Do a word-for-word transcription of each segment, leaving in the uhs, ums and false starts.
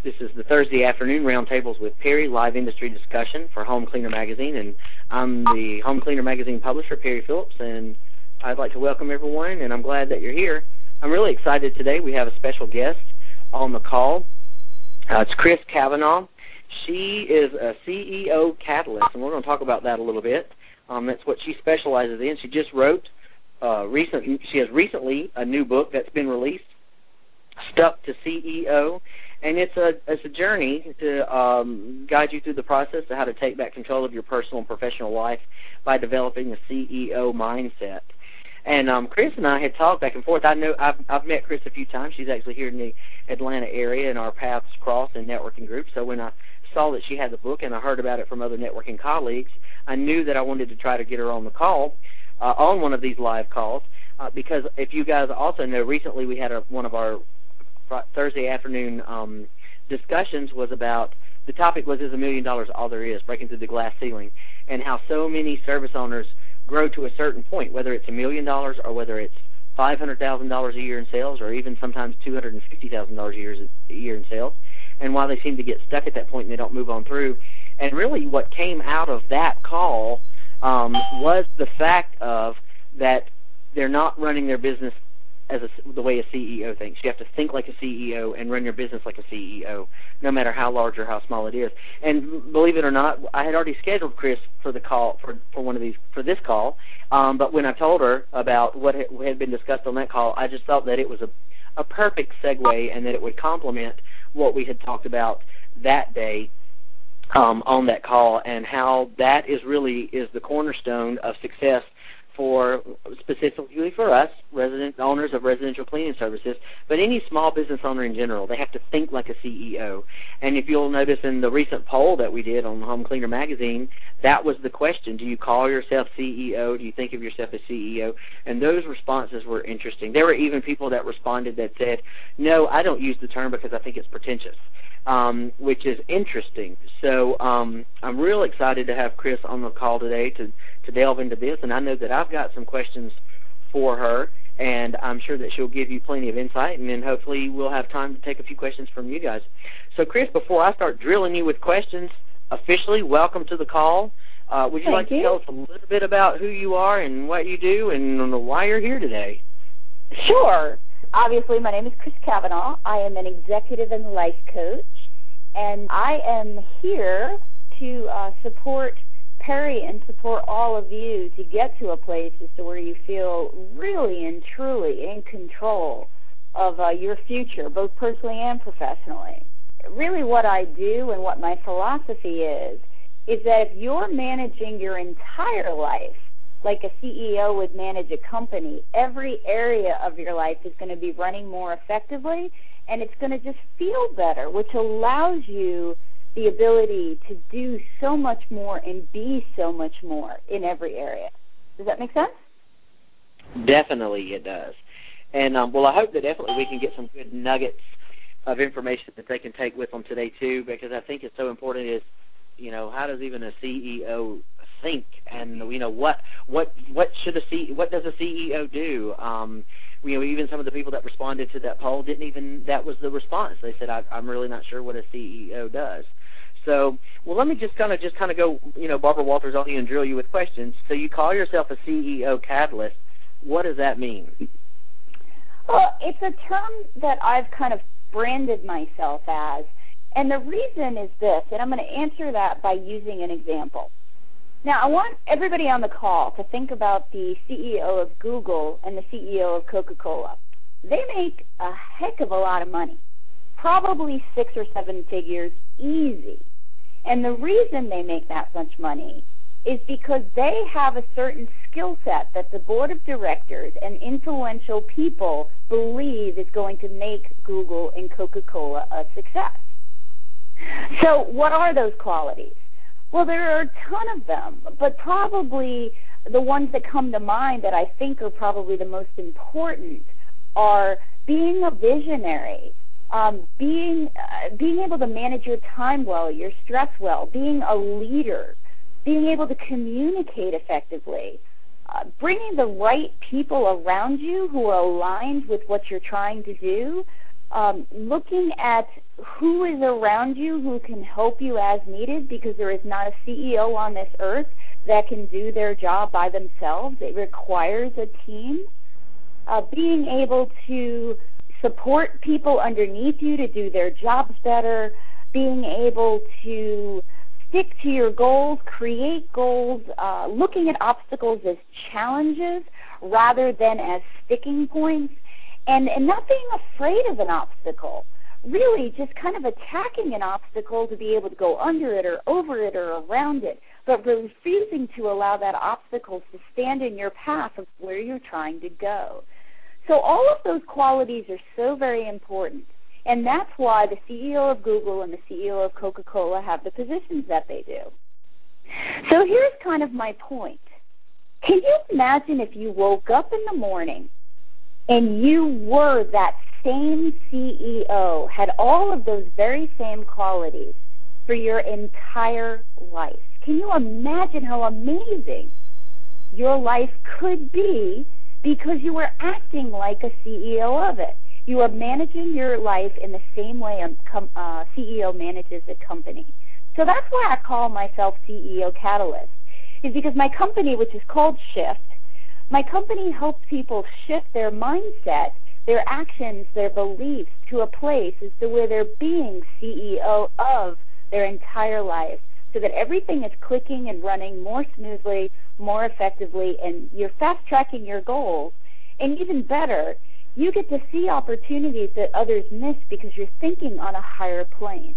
This is the Thursday afternoon Roundtables with Perry, live industry discussion for Home Cleaner Magazine, and I'm the Home Cleaner Magazine publisher, Perry Phillips, and I'd like to welcome everyone, and I'm glad that you're here. I'm really excited today. We have a special guest on the call. Uh, it's Chris Cavanaugh. She is a C E O catalyst, and we're going to talk about that a little bit. Um, that's what she specializes in. She just wrote uh, recent. She has recently a new book that's been released, Stuck to C E O, and it's a it's a journey to um, guide you through the process of how to take back control of your personal and professional life by developing a C E O mindset. And um, Chris and I had talked back and forth. I know I've, I've met Chris a few times. She's actually here in the Atlanta area, and our paths cross in networking groups. So when I saw that she had the book and I heard about it from other networking colleagues, I knew that I wanted to try to get her on the call, uh, on one of these live calls, uh, because if you guys also know, recently we had a, one of our Thursday afternoon um, discussions was about, the topic was, is a million dollars all there is, breaking through the glass ceiling, and how so many service owners grow to a certain point, whether it's a million dollars or whether it's five hundred thousand dollars a year in sales, or even sometimes two hundred fifty thousand dollars a year, a year in sales, and while they seem to get stuck at that point and they don't move on through. And really what came out of that call um, was the fact of that they're not running their business as a, the way a C E O thinks. You have to think like a C E O and run your business like a C E O, no matter how large or how small it is. And believe it or not, I had already scheduled Chris for the call for, for one of these for this call. Um, but when I told her about what had been discussed on that call, I just felt that it was a, a perfect segue and that it would complement what we had talked about that day um, on that call, and how that is really is the cornerstone of success for specifically for us, resident owners of residential cleaning services, but any small business owner in general. They have to think like a C E O. And if you'll notice in the recent poll that we did on Home Cleaner Magazine, that was the question. Do you call yourself C E O? Do you think of yourself as C E O? And those responses were interesting. There were even people that responded that said, no, I don't use the term because I think it's pretentious. Um, which is interesting. So um, I'm real excited to have Chris on the call today to, to delve into this, and I know that I've got some questions for her, and I'm sure that she'll give you plenty of insight, and then hopefully we'll have time to take a few questions from you guys. So Chris, before I start drilling you with questions, officially, welcome to the call. Uh, would you Thank like you. to tell us a little bit about who you are and what you do and why you're here today? Sure. Obviously, my name is Chris Cavanaugh. I am an executive and life coach, and I am here to uh, support Perry and support all of you to get to a place as to where you feel really and truly in control of uh, your future, both personally and professionally. Really what I do and what my philosophy is, is that if you're managing your entire life like a C E O would manage a company, every area of your life is going to be running more effectively, and it's going to just feel better, which allows you the ability to do so much more and be so much more in every area. Does that make sense? Definitely it does. And, um, well, I hope that definitely we can get some good nuggets of information that they can take with them today, too, because I think it's so important is, you know, how does even a C E O think, and you know what what what should a C what does a C E O do? Um, you know, even some of the people that responded to that poll didn't even that was the response. They said, I, I'm really not sure what a C E O does. So, well, let me just kind of just kind of go, you know, Barbara Walters on you and drill you with questions. So, you call yourself a C E O catalyst. What does that mean? Well, it's a term that I've kind of branded myself as, and the reason is this, and I'm going to answer that by using an example. Now, I want everybody on the call to think about the C E O of Google and the C E O of Coca-Cola. They make a heck of a lot of money, probably six or seven figures easy. And the reason they make that much money is because they have a certain skill set that the board of directors and influential people believe is going to make Google and Coca-Cola a success. So what are those qualities? Well, there are a ton of them, but probably the ones that come to mind that I think are probably the most important are being a visionary, um, being uh, being able to manage your time well, your stress well, being a leader, being able to communicate effectively, uh, bringing the right people around you who are aligned with what you're trying to do, um, looking at who is around you who can help you as needed, because there is not a C E O on this earth that can do their job by themselves. It requires a team. Uh, being able to support people underneath you to do their jobs better, being able to stick to your goals, create goals, uh, looking at obstacles as challenges rather than as sticking points, and, and not being afraid of an obstacle. Really just kind of attacking an obstacle to be able to go under it or over it or around it, but refusing to allow that obstacle to stand in your path of where you're trying to go. So all of those qualities are so very important, and that's why the C E O of Google and the C E O of Coca-Cola have the positions that they do. So here's kind of my point. Can you imagine if you woke up in the morning and you were that same C E O, had all of those very same qualities for your entire life? Can you imagine how amazing your life could be because you were acting like a C E O of it? You are managing your life in the same way a com- uh, C E O manages a company. So that's why I call myself C E O Catalyst, is because my company, which is called Shift, my company helps people shift their mindset, their actions, their beliefs to a place as to where they're being C E O of their entire life, so that everything is clicking and running more smoothly, more effectively, and you're fast-tracking your goals. And even better, you get to see opportunities that others miss because you're thinking on a higher plane.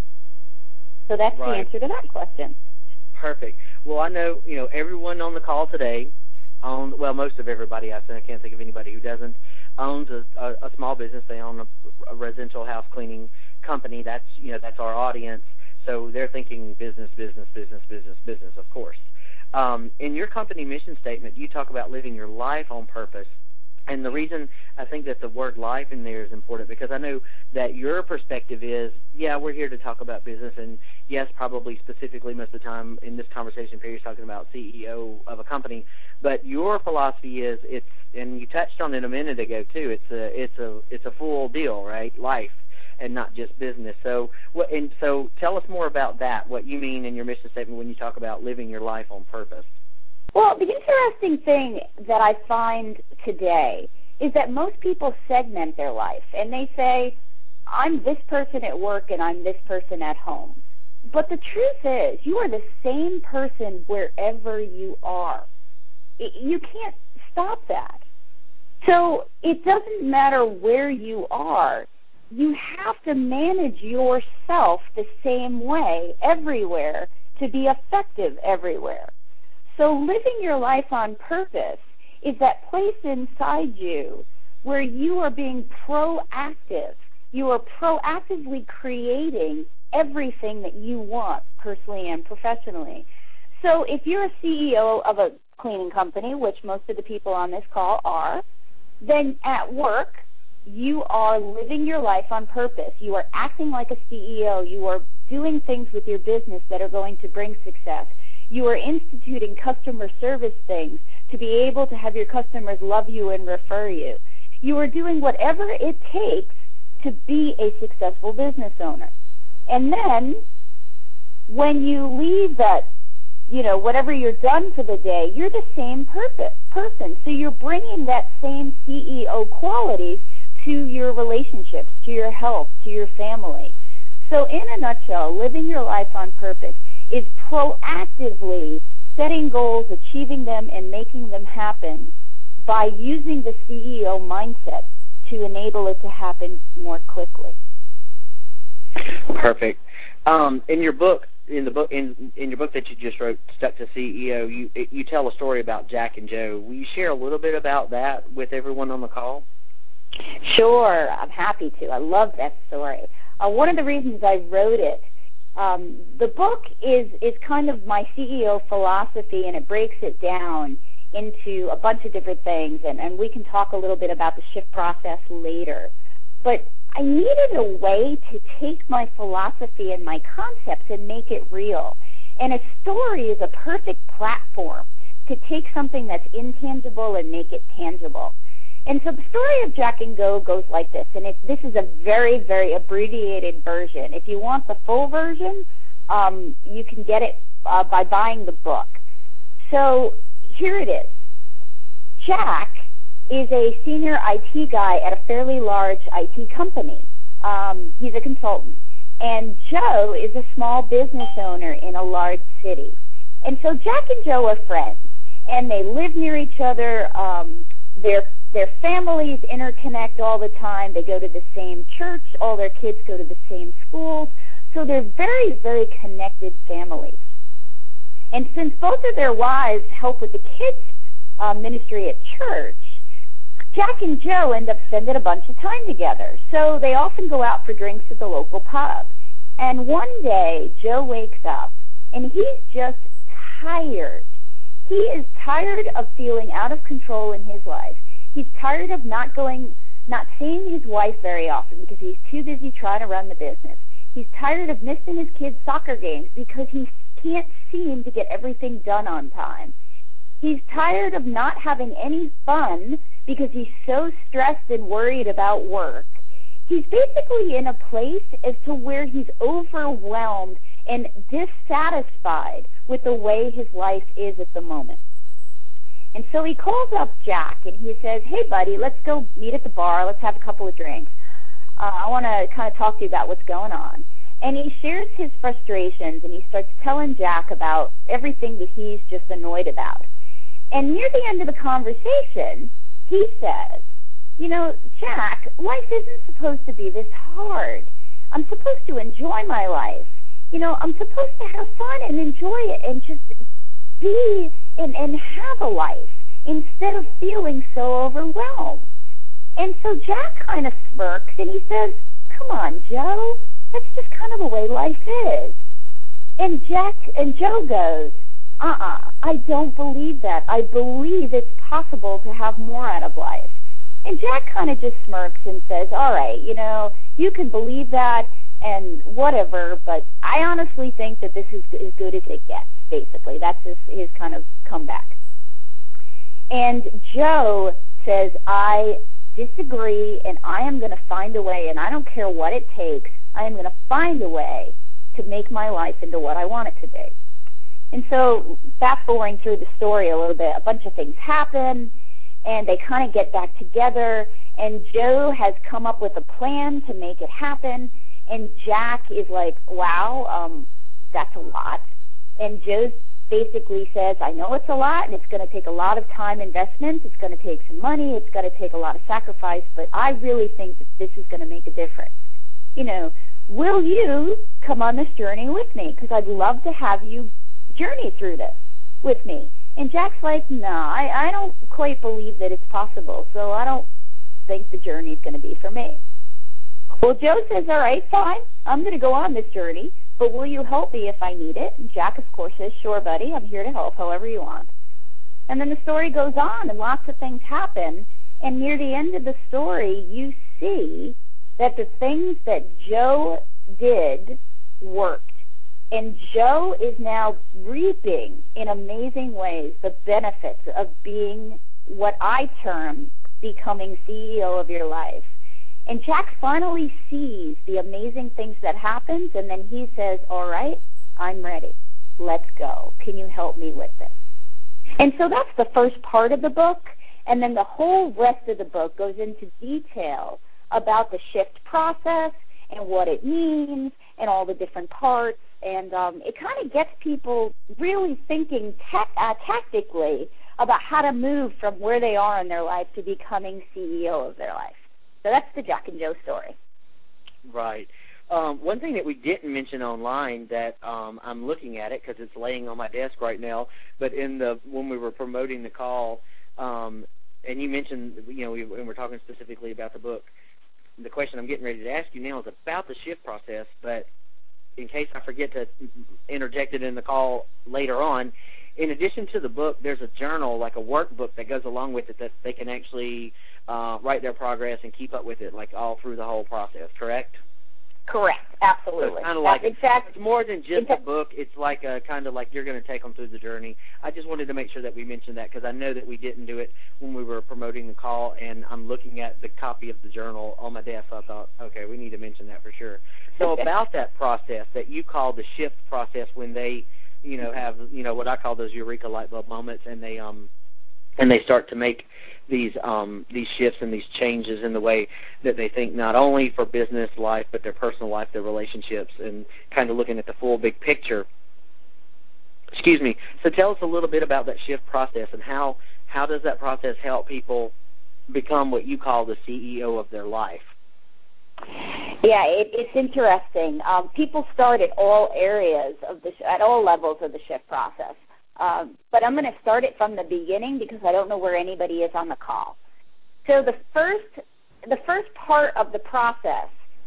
So that's Right. the answer to that question. Perfect. Well, I know, you know, everyone on the call today, own, well, most of everybody, I think, I can't think of anybody who doesn't, owns a, a, a small business. They own a, a residential house cleaning company. That's, you know, that's our audience. So they're thinking business, business, business, business, business, of course. Um, in your company mission statement, you talk about living your life on purpose. And the reason I think that the word life in there is important, because I know that your perspective is, yeah, we're here to talk about business, and yes, probably specifically most of the time in this conversation, Perry's talking about C E O of a company, but your philosophy is, it's, and you touched on it a minute ago too, it's a, it's a, it's a full deal, right? Life, and not just business. So, what, and so tell us more about that, what you mean in your mission statement when you talk about living your life on purpose. Well, the interesting thing that I find today is that most people segment their life, and they say, I'm this person at work and I'm this person at home. But the truth is, you are the same person wherever you are. You can't stop that. So it doesn't matter where you are. You have to manage yourself the same way everywhere to be effective everywhere. So living your life on purpose is that place inside you where you are being proactive. You are proactively creating everything that you want personally and professionally. So if you're a C E O of a cleaning company, which most of the people on this call are, then at work you are living your life on purpose. You are acting like a C E O. You are doing things with your business that are going to bring success. You are instituting customer service things to be able to have your customers love you and refer you. You are doing whatever it takes to be a successful business owner. And then when you leave that, you know, whatever you're done for the day, you're the same purpose, person. So you're bringing that same C E O qualities to your relationships, to your health, to your family. So in a nutshell, living your life on purpose is proactively setting goals, achieving them, and making them happen by using the C E O mindset to enable it to happen more quickly. Perfect. Um, in your book, in the book, in, in your book that you just wrote, Stuck to C E O, you you tell a story about Jack and Joe. Will you share a little bit about that with everyone on the call? Sure, I'm happy to. I love that story. Uh, one of the reasons I wrote it, um, the book is, is kind of my C E O philosophy, and it breaks it down into a bunch of different things, and, and we can talk a little bit about the shift process later. But I needed a way to take my philosophy and my concepts and make it real. And a story is a perfect platform to take something that's intangible and make it tangible. And so the story of Jack and Joe goes like this, and it, this is a very, very abbreviated version. If you want the full version, um, you can get it uh, by buying the book. So here it is. Jack is a senior I T guy at a fairly large I T company. Um, he's a consultant. And Joe is a small business owner in a large city. And so Jack and Joe are friends, and they live near each other. Um, they're Their families interconnect all the time. They go to the same church. All their kids go to the same schools. So they're very, very connected families. And since both of their wives help with the kids' uh, ministry at church, Jack and Joe end up spending a bunch of time together. So they often go out for drinks at the local pub. And one day, Joe wakes up, and he's just tired. He is tired of feeling out of control in his life. He's tired of not going, not seeing his wife very often because he's too busy trying to run the business. He's tired of missing his kids' soccer games because he can't seem to get everything done on time. He's tired of not having any fun because he's so stressed and worried about work. He's basically in a place as to where he's overwhelmed and dissatisfied with the way his life is at the moment. And so he calls up Jack, and he says, hey, buddy, let's go meet at the bar. Let's have a couple of drinks. Uh, I want to kind of talk to you about what's going on. And he shares his frustrations, and he starts telling Jack about everything that he's just annoyed about. And near the end of the conversation, he says, you know, Jack, life isn't supposed to be this hard. I'm supposed to enjoy my life. You know, I'm supposed to have fun and enjoy it and just be and, and have a life instead of feeling so overwhelmed. And so Jack kind of smirks and he says, come on, Joe, that's just kind of the way life is. And Jack and Joe goes, uh-uh, I don't believe that. I believe it's possible to have more out of life. And Jack kind of just smirks and says, all right, you know, you can believe that and whatever, but I honestly think that this is as good as it gets, basically. That's his, his kind of comeback. And Joe says, I disagree, and I am going to find a way, and I don't care what it takes, I am going to find a way to make my life into what I want it to be. And so, fast forwarding through the story a little bit, a bunch of things happen, and they kind of get back together, and Joe has come up with a plan to make it happen, and Jack is like, wow, um, that's a lot. And Joe basically says, I know it's a lot, and it's going to take a lot of time investment, it's going to take some money, it's going to take a lot of sacrifice, but I really think that this is going to make a difference. You know, will you come on this journey with me? Because I'd love to have you journey through this with me. And Jack's like, no, I, I don't quite believe that it's possible, so I don't think the journey is going to be for me. Well, Joe says, all right, fine, I'm going to go on this journey, but will you help me if I need it? And Jack, of course, says, sure, buddy, I'm here to help however you want. And then the story goes on, and lots of things happen, and near the end of the story, you see that the things that Joe did worked. And Joe is now reaping in amazing ways the benefits of being what I term becoming C E O of your life. And Jack finally sees the amazing things that happens, and then he says, all right, I'm ready. Let's go. Can you help me with this? And so that's the first part of the book, and then the whole rest of the book goes into detail about the shift process and what it means and all the different parts. And um, it kind of gets people really thinking ta- uh, tactically about how to move from where they are in their life to becoming C E O of their life. So that's the Jack and Joe story. Right. Um, one thing that we didn't mention online that um, I'm looking at it because it's laying on my desk right now, but in the when we were promoting the call, um, and you mentioned, you know, we, when we're talking specifically about the book, the question I'm getting ready to ask you now is about the shift process, but in case I forget to interject it in the call later on, in addition to the book, there's a journal, like a workbook that goes along with it that they can actually uh, write their progress and keep up with it, like all through the whole process, correct? Correct. Absolutely. So it's kind of like, in fact, it's more than just a, a book. It's like a kind of like you're going to take them through the journey. I just wanted to make sure that we mentioned that because I know that we didn't do it when we were promoting the call, and I'm looking at the copy of the journal on my desk, so I thought, okay, we need to mention that for sure. So about that process that you call the shift process when they, you know, have, you know, what I call those eureka light bulb moments, and they um and they start to make these um, these shifts and these changes in the way that they think, not only for business life, but their personal life, their relationships, and kind of looking at the full big picture. Excuse me. So tell us a little bit about that shift process and how, how does that process help people become what you call the C E O of their life? Yeah, it, it's interesting. Um, people start at all areas of the, at all levels of the shift process. Um, but I'm going to start it from the beginning because I don't know where anybody is on the call. So the first, the first part of the process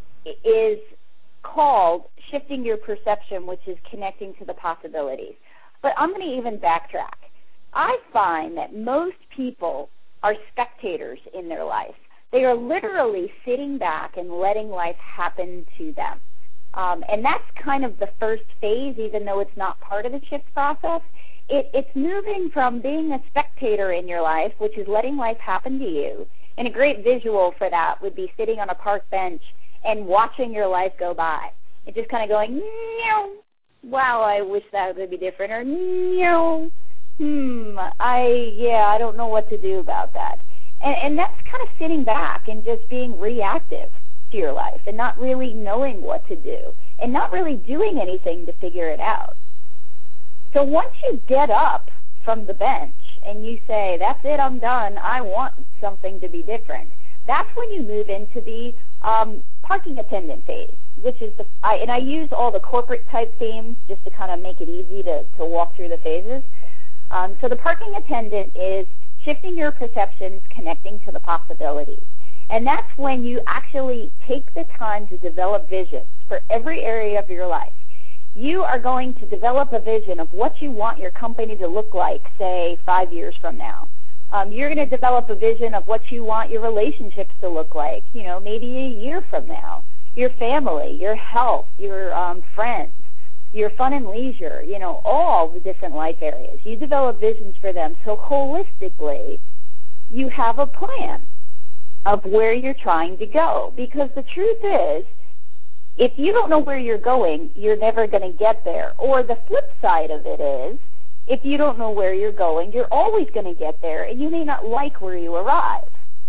is called shifting your perception, which is connecting to the possibilities. But I'm going to even backtrack. I find that most people are spectators in their life. They are literally sitting back and letting life happen to them. Um, and that's kind of the first phase, even though it's not part of the shift process. It, it's moving from being a spectator in your life, which is letting life happen to you. And a great visual for that would be sitting on a park bench and watching your life go by. And just kind of going, meow, wow, I wish that would be different. Or, meow, hmm, I, yeah, I don't know what to do about that. And, and that's kind of sitting back and just being reactive to your life and not really knowing what to do and not really doing anything to figure it out. So once you get up from the bench and you say, that's it, I'm done, I want something to be different, that's when you move into the um, parking attendant phase, which is the, I, and I use all the corporate type themes just to kind of make it easy to, to walk through the phases. Um, so the parking attendant is shifting your perceptions, connecting to the possibilities. And that's when you actually take the time to develop visions for every area of your life. You are going to develop a vision of what you want your company to look like, say, five years from now. Um, you're going to develop a vision of what you want your relationships to look like, you know, maybe a year from now. Your family, your health, your um, friends, your fun and leisure, you know, all the different life areas. You develop visions for them. So holistically, you have a plan of where you're trying to go. Because the truth is, if you don't know where you're going, you're never going to get there. Or the flip side of it is, if you don't know where you're going, you're always going to get there, and you may not like where you arrive.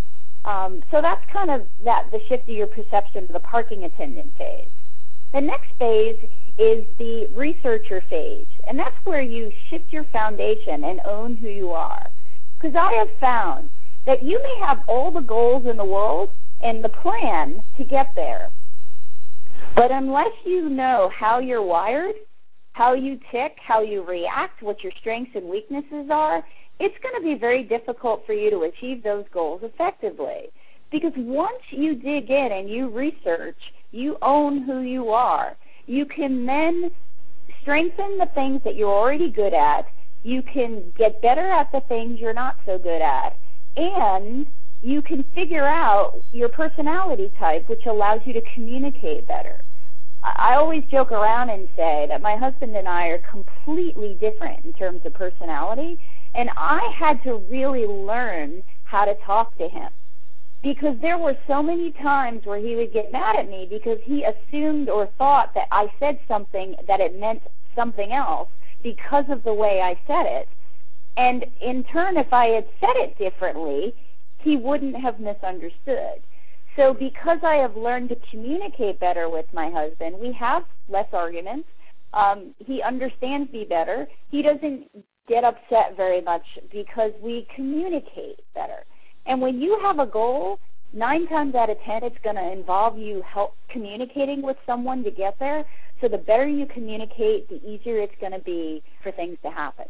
Um, so that's kind of that the shift of your perception to the parking attendant phase. The next phase is the researcher phase, and that's where you shift your foundation and own who you are. Because I have found that you may have all the goals in the world and the plan to get there, but unless you know how you're wired, how you tick, how you react, what your strengths and weaknesses are, it's going to be very difficult for you to achieve those goals effectively. Because once you dig in and you research, you own who you are. You can then strengthen the things that you're already good at. You can get better at the things you're not so good at. And you can figure out your personality type, which allows you to communicate better. I always joke around and say that my husband and I are completely different in terms of personality, and I had to really learn how to talk to him because there were so many times where he would get mad at me because he assumed or thought that I said something that it meant something else because of the way I said it. And in turn, if I had said it differently, he wouldn't have misunderstood. So because I have learned to communicate better with my husband, we have less arguments. Um, he understands me better. He doesn't get upset very much because we communicate better. And when you have a goal, nine times out of ten, it's going to involve you help communicating with someone to get there. So the better you communicate, the easier it's going to be for things to happen.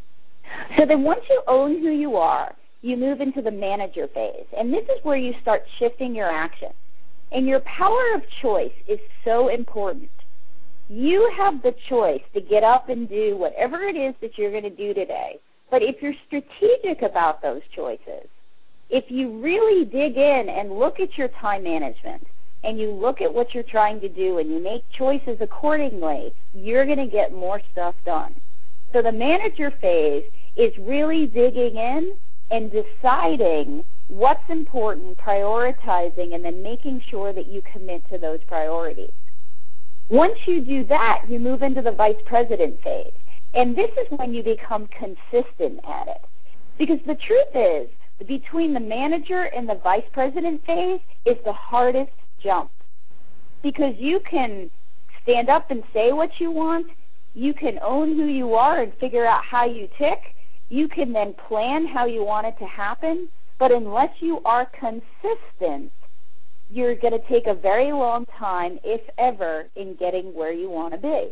So then once you own who you are, you move into the manager phase. And this is where you start shifting your action. And your power of choice is so important. You have the choice to get up and do whatever it is that you're going to do today. But if you're strategic about those choices, if you really dig in and look at your time management, and you look at what you're trying to do and you make choices accordingly, you're going to get more stuff done. So the manager phase is really digging in and deciding what's important, prioritizing, and then making sure that you commit to those priorities. Once you do that, you move into the vice president phase. And this is when you become consistent at it. Because the truth is, between the manager and the vice president phase is the hardest jump. Because you can stand up and say what you want, you can own who you are and figure out how you tick, you can then plan how you want it to happen, but unless you are consistent, you're going to take a very long time, if ever, in getting where you want to be.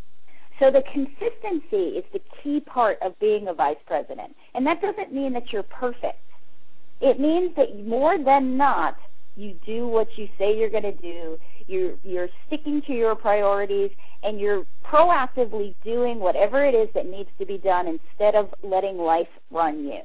So the consistency is the key part of being a vice president. And that doesn't mean that you're perfect. It means that more than not, you do what you say you're going to do, you're, you're sticking to your priorities, and you're proactively doing whatever it is that needs to be done instead of letting life run you.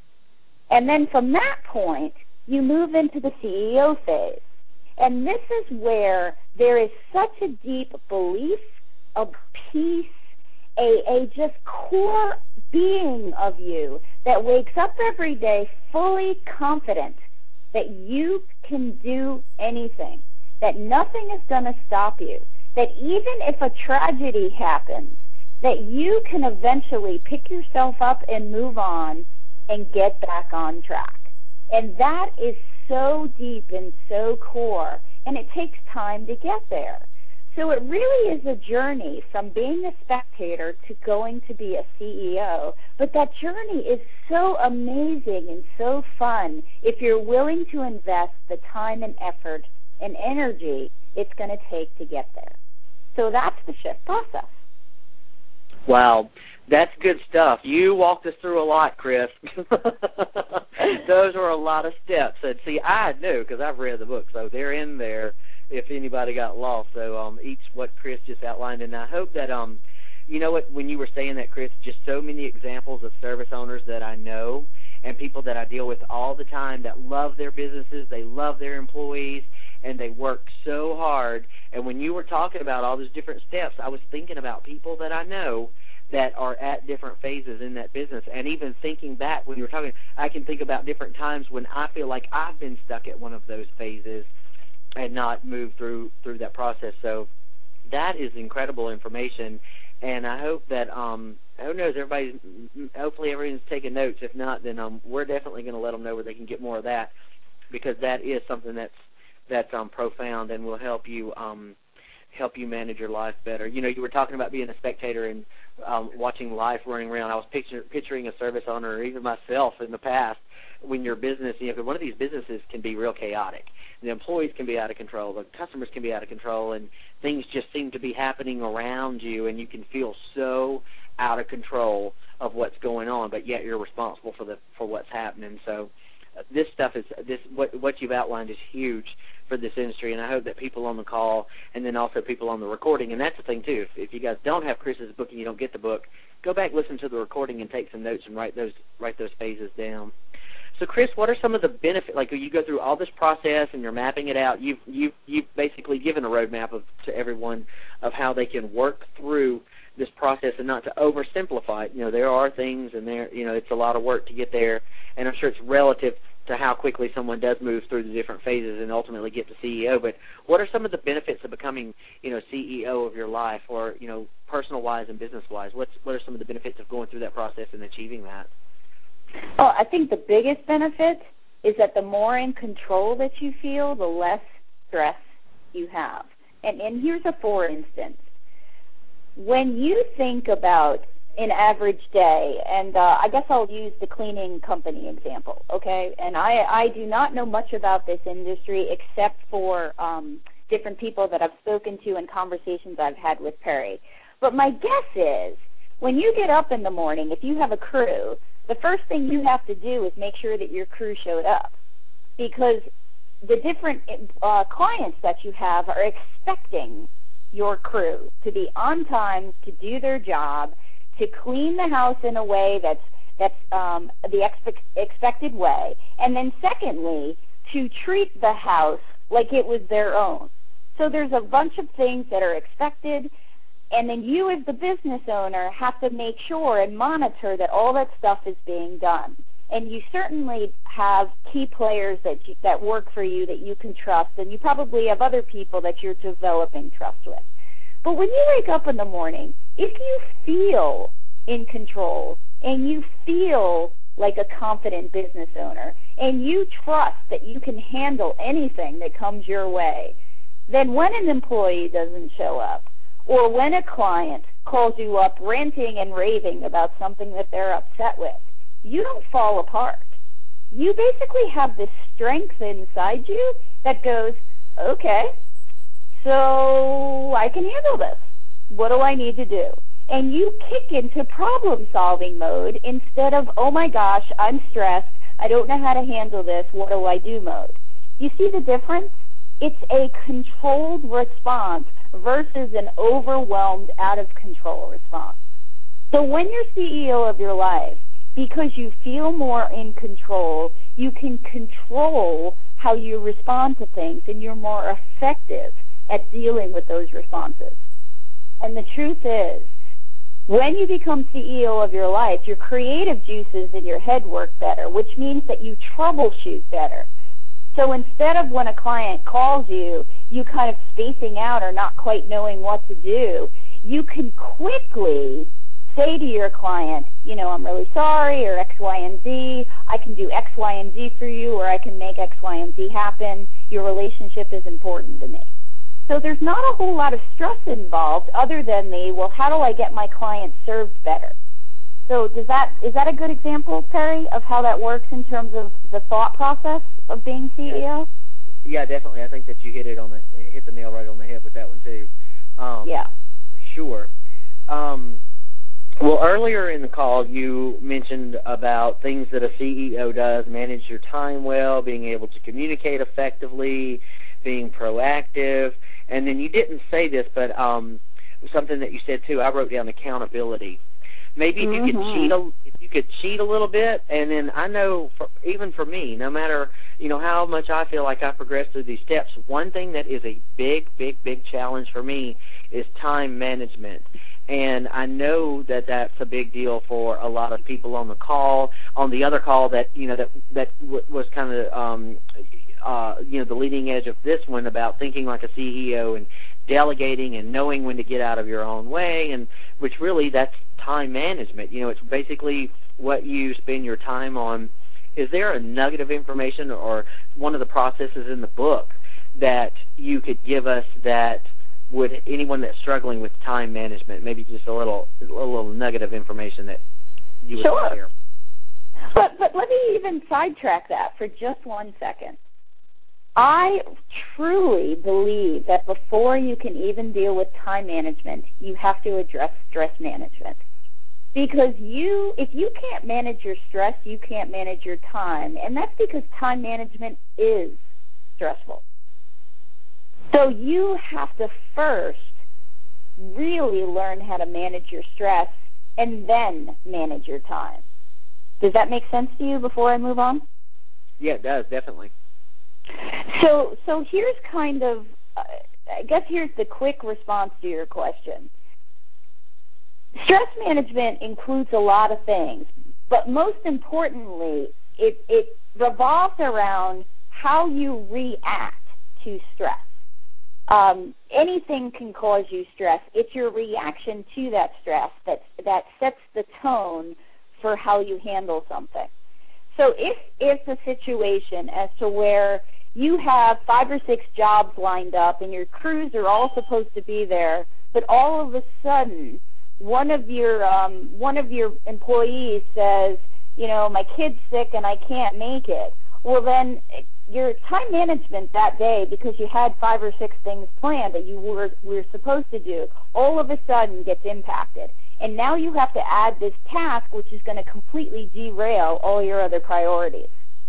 And then from that point, you move into the C E O phase. And this is where there is such a deep belief, a peace, a, a just core being of you that wakes up every day fully confident that you can do anything, that nothing is going to stop you, that even if a tragedy happens, that you can eventually pick yourself up and move on and get back on track. And that is so deep and so core, and it takes time to get there. So it really is a journey from being a spectator to going to be a C E O, but that journey is so amazing and so fun if you're willing to invest the time and effort and energy it's going to take to get there. So that's the shift process. Wow, that's good stuff. You walked us through a lot, Chris. Those were a lot of steps. And see, I knew because I've read the book, so they're in there if anybody got lost. So um, each what Chris just outlined, and I hope that, um, you know what, when you were saying that, Chris, just so many examples of service owners that I know and people that I deal with all the time that love their businesses, they love their employees, and they work so hard. And when you were talking about all those different steps, I was thinking about people that I know that are at different phases in that business. And even thinking back when you were talking, I can think about different times when I feel like I've been stuck at one of those phases and not moved through through that process. So that is incredible information. And I hope that, um, who knows, everybody, hopefully everyone's taking notes. If not, then um, we're definitely going to let them know where they can get more of that, because that is something that's that's um, profound and will help you um, help you manage your life better. You know, you were talking about being a spectator and um, watching life running around. I was picture, picturing a service owner, or even myself in the past, when your business, you know, one of these businesses can be real chaotic. The employees can be out of control, the customers can be out of control, and things just seem to be happening around you, and you can feel so out of control of what's going on, but yet you're responsible for the for what's happening. So uh, this stuff is this what what you've outlined is huge for this industry, and I hope that people on the call and then also people on the recording, and that's the thing too, if, if you guys don't have Chris's book and you don't get the book, go back, listen to the recording, and take some notes and write those write those phases down. So, Chris, what are some of the benefits? Like, you go through all this process and you're mapping it out. You've you've you've basically given a roadmap of, to everyone of how they can work through this process and not to oversimplify it. You know, there are things, and there, you know, it's a lot of work to get there, and I'm sure it's relative to how quickly someone does move through the different phases and ultimately get to C E O. But what are some of the benefits of becoming, you know, C E O of your life, or, you know, personal-wise and business-wise? What's what are some of the benefits of going through that process and achieving that? Well, I think the biggest benefit is that the more in control that you feel, the less stress you have. And, and here's a for instance. When you think about an average day, and uh, I guess I'll use the cleaning company example, okay? And I, I do not know much about this industry except for um, different people that I've spoken to and conversations I've had with Perry. But my guess is when you get up in the morning, if you have a crew, the first thing you have to do is make sure that your crew showed up, because the different uh, clients that you have are expecting your crew to be on time, to do their job, to clean the house in a way that's that's um, the expect, expected way, and then secondly, to treat the house like it was their own. So there's a bunch of things that are expected, and then you as the business owner have to make sure and monitor that all that stuff is being done. And you certainly have key players that you, that work for you that you can trust, and you probably have other people that you're developing trust with. But when you wake up in the morning, if you feel in control and you feel like a confident business owner and you trust that you can handle anything that comes your way, then when an employee doesn't show up or when a client calls you up ranting and raving about something that they're upset with, you don't fall apart. You basically have this strength inside you that goes, okay, so I can handle this. What do I need to do? And you kick into problem-solving mode instead of, oh my gosh, I'm stressed, I don't know how to handle this, what do I do mode. You see the difference? It's a controlled response versus an overwhelmed, out-of-control response. So when you're C E O of your life, because you feel more in control, you can control how you respond to things, and you're more effective at dealing with those responses. And the truth is, when you become C E O of your life, your creative juices in your head work better, which means that you troubleshoot better. So instead of when a client calls you, you kind of spacing out or not quite knowing what to do, you can quickly say to your client, you know, I'm really sorry, or X, Y, and Z. I can do X, Y, and Z for you, or I can make X, Y, and Z happen. Your relationship is important to me. So there's not a whole lot of stress involved other than the, well, how do I get my client served better? So does that is that a good example, Perry, of how that works in terms of the thought process of being C E O? Yeah, definitely. I think that you hit it on the hit the nail right on the head with that one too. Um, yeah, for sure. Um, well, earlier in the call, you mentioned about things that a C E O does: manage your time well, being able to communicate effectively, being proactive. And then you didn't say this, but um, something that you said too, I wrote down accountability. Maybe if mm-hmm. you could cheat a, if you could cheat a little bit, and then I know, for, even for me, no matter you know how much I feel like I progress through these steps, one thing that is a big, big, big challenge for me is time management. And I know that that's a big deal for a lot of people on the call. On the other call, that you know that that w- was kind of um, uh, you know the leading edge of this one about thinking like a C E O and delegating and knowing when to get out of your own way, and which really that's time management. You know, it's basically what you spend your time on. Is there a nugget of information or one of the processes in the book that you could give us that would anyone that's struggling with time management, maybe just a little a little nugget of information that you would sure. share? But but let me even sidetrack that for just one second. I truly believe that before you can even deal with time management, you have to address stress management. Because you, if you can't manage your stress, you can't manage your time. And that's because time management is stressful. So you have to first really learn how to manage your stress and then manage your time. Does that make sense to you before I move on? Yeah, it does, definitely. So so here's kind of, uh, I guess here's the quick response to your question. Stress management includes a lot of things, but most importantly, it, it revolves around how you react to stress. Um, anything can cause you stress. It's your reaction to that stress that, that sets the tone for how you handle something. So if it's a situation as to where you have five or six jobs lined up and your crews are all supposed to be there, but all of a sudden one of your um, one of your employees says, you know, my kid's sick and I can't make it. Well, then your time management that day, because you had five or six things planned that you were were supposed to do, all of a sudden gets impacted. And now you have to add this task, which is going to completely derail all your other priorities.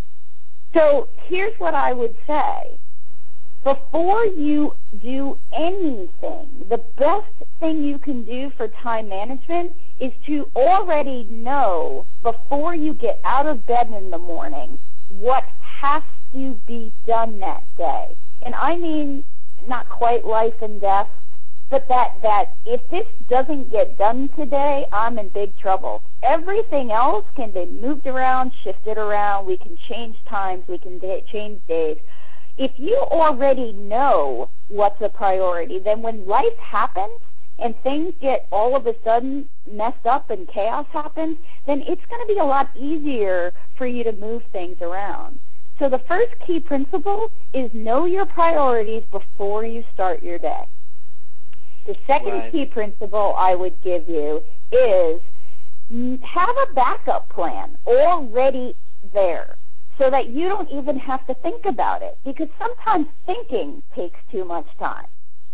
So here's what I would say. Before you do anything, the best thing you can do for time management is to already know before you get out of bed in the morning what has to be done that day. and I mean not quite life and death, but that, that if this doesn't get done today, I'm in big trouble. Everything else can be moved around, shifted around. We can change times. We can da- change days. If you already know what's a priority, then when life happens and things get all of a sudden messed up and chaos happens, then it's going to be a lot easier for you to move things around. So the first key principle is know your priorities before you start your day. The second Right. key principle I would give you is have a backup plan already there so that you don't even have to think about it, because sometimes thinking takes too much time.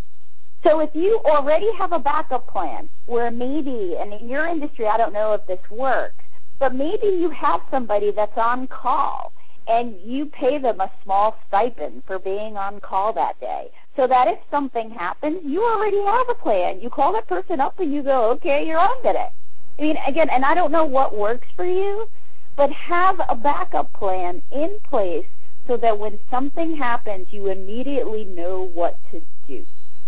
So if you already have a backup plan where maybe, and in your industry I don't know if this works, but maybe you have somebody that's on call and you pay them a small stipend for being on call that day, so that if something happens, you already have a plan. You call that person up and you go, okay, you're on today. I mean, again, and I don't know what works for you, but have a backup plan in place so that when something happens, you immediately know what to do.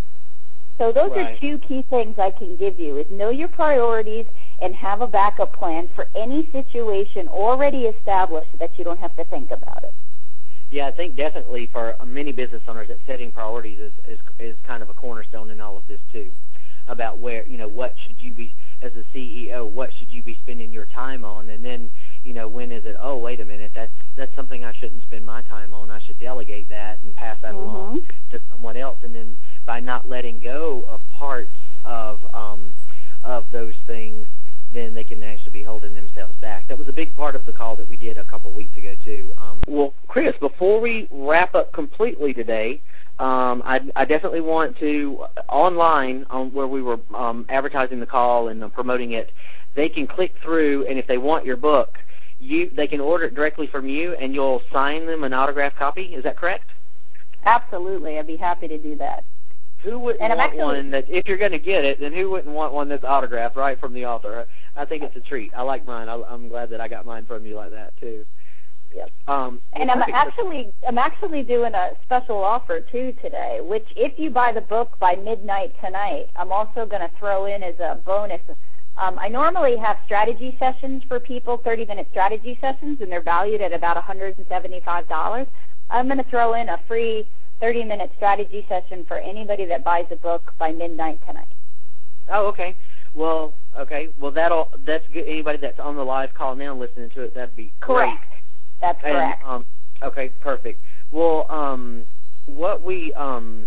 So those Right. are two key things I can give you, is know your priorities and have a backup plan for any situation already established so that you don't have to think about it. Yeah, I think definitely for many business owners that setting priorities is, is is kind of a cornerstone in all of this too. About where, you know, what should you be, as a C E O, what should you be spending your time on? And then, you know, when is it, oh, wait a minute, that's that's something I shouldn't spend my time on. I should delegate that and pass that Mm-hmm. along to someone else. And then by not letting go of parts of um, of those things, then they can actually be holding themselves back. That was a big part of the call that we did a couple of weeks ago, too. Um, well, Chris, before we wrap up completely today, um, I, I definitely want to, online, on where we were um, advertising the call and uh, promoting it, they can click through, and if they want your book, you they can order it directly from you, and you'll sign them an autographed copy. Is that correct? Absolutely. I'd be happy to do that. Who wouldn't And I'm want actually- one that, if you're going to get it, then who wouldn't want one that's autographed right from the author? I think it's a treat. I like mine. I, I'm glad that I got mine from you like that, too. Yep. Um, And well, I'm perfect. actually I'm actually doing a special offer too today, which if you buy the book by midnight tonight, I'm also going to throw in as a bonus. Um, I normally have strategy sessions for people, thirty-minute strategy sessions, and they're valued at about one hundred seventy-five dollars. I'm going to throw in a free thirty-minute strategy session for anybody that buys a book by midnight tonight. Oh, okay. Well, okay. Well, that'll that's good. Anybody that's on the live call now listening to it, that'd be great. Correct. That's And, correct. um, okay, perfect. Well, um, what we um,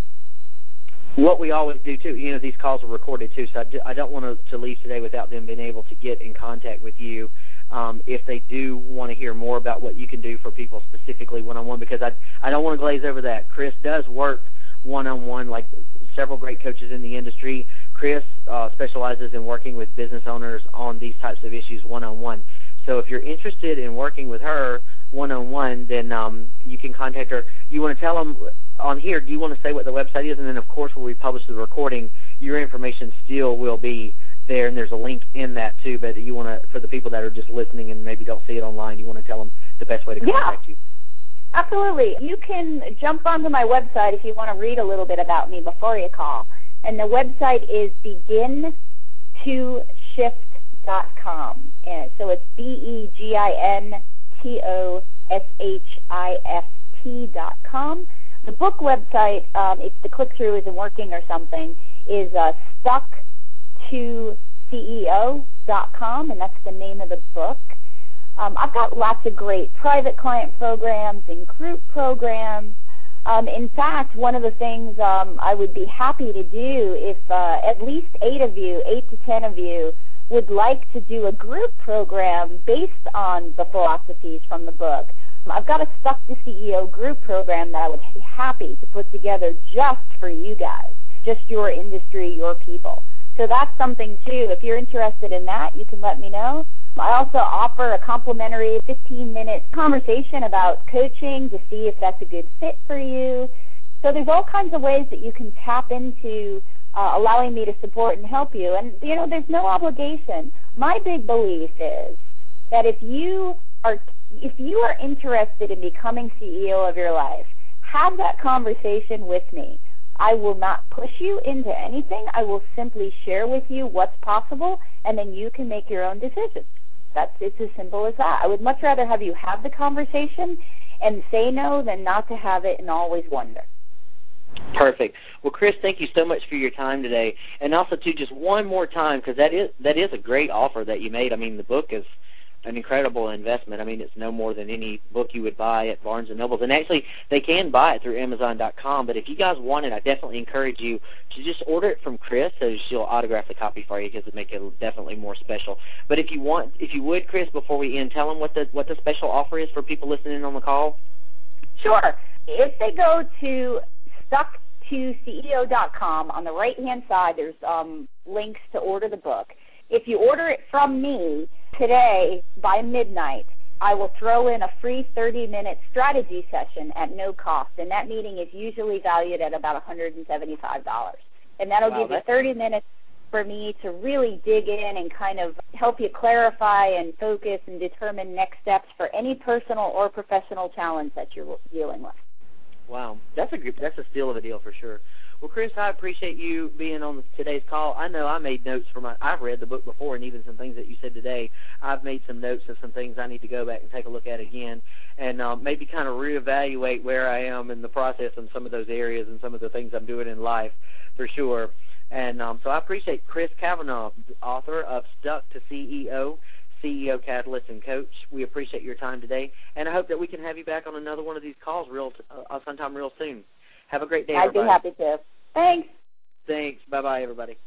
what we always do too, you know, these calls are recorded too, so I, do, I don't want to, to leave today without them being able to get in contact with you um, if they do want to hear more about what you can do for people specifically one-on-one, because I I don't want to glaze over that. Chris does work one-on-one like several great coaches in the industry. Chris uh, specializes in working with business owners on these types of issues one-on-one. So if you're interested in working with her one-on-one, then um, you can contact her. You want to tell them on here, do you want to say what the website is? And then, of course, when we publish the recording, your information still will be there, and there's a link in that, too. But you want to, for the people that are just listening and maybe don't see it online, you want to tell them the best way to contact Yeah. you. Absolutely. You can jump onto my website if you want to read a little bit about me before you call. And the website is begin to shift dot com. And so it's B E G I N T O S H I F T dot com. The book website, um, if the click-through isn't working or something, is uh, stuck to C E O dot com, and that's the name of the book. Um, I've got lots of great private client programs and group programs. Um, in fact, one of the things um, I would be happy to do if uh, at least eight of you, eight to ten of you, would like to do a group program based on the philosophies from the book. I've got a Stuck to C E O group program that I would be happy to put together just for you guys, just your industry, your people. So that's something, too. If you're interested in that, you can let me know. I also offer a complimentary fifteen-minute conversation about coaching to see if that's a good fit for you. So there's all kinds of ways that you can tap into uh, allowing me to support and help you. And, you know, there's no obligation. My big belief is that if you are if you are interested in becoming C E O of your life, have that conversation with me. I will not push you into anything. I will simply share with you what's possible, and then you can make your own decisions. That's, it's as simple as that. I would much rather have you have the conversation and say no than not to have it and always wonder. Perfect. Well, Chris, thank you so much for your time today. And also, too, just one more time, because that is, that is a great offer that you made. I mean, the book is an incredible investment. I mean, it's no more than any book you would buy at Barnes and Noble. And actually, they can buy it through Amazon dot com. But if you guys want it, I definitely encourage you to just order it from Chris, so she'll autograph the copy for you, because it make it definitely more special. But if you want, if you would, Chris, before we end, tell them what the what the special offer is for people listening on the call. Sure. If they go to stuck to C E O dot com, on the right-hand side, there's um, links to order the book. If you order it from me today by midnight, I will throw in a free thirty-minute strategy session at no cost, and that meeting is usually valued at about one hundred seventy-five dollars. And that'll Wow, give you thirty minutes for me to really dig in and kind of help you clarify and focus and determine next steps for any personal or professional challenge that you're dealing with. Wow, that's a that's a steal of a deal for sure. Well, Chris, I appreciate you being on today's call. I know I made notes for my. I've read the book before, and even some things that you said today, I've made some notes of some things I need to go back and take a look at again, and um, maybe kind of reevaluate where I am in the process in some of those areas and some of the things I'm doing in life, for sure. And um, so I appreciate Chris Cavanaugh, author of Stuck to C E O. C E O Catalyst and Coach. We appreciate your time today, and I hope that we can have you back on another one of these calls real uh, sometime real soon. Have a great day, I'd everybody. be happy to. Thanks. Thanks. Bye-bye, everybody.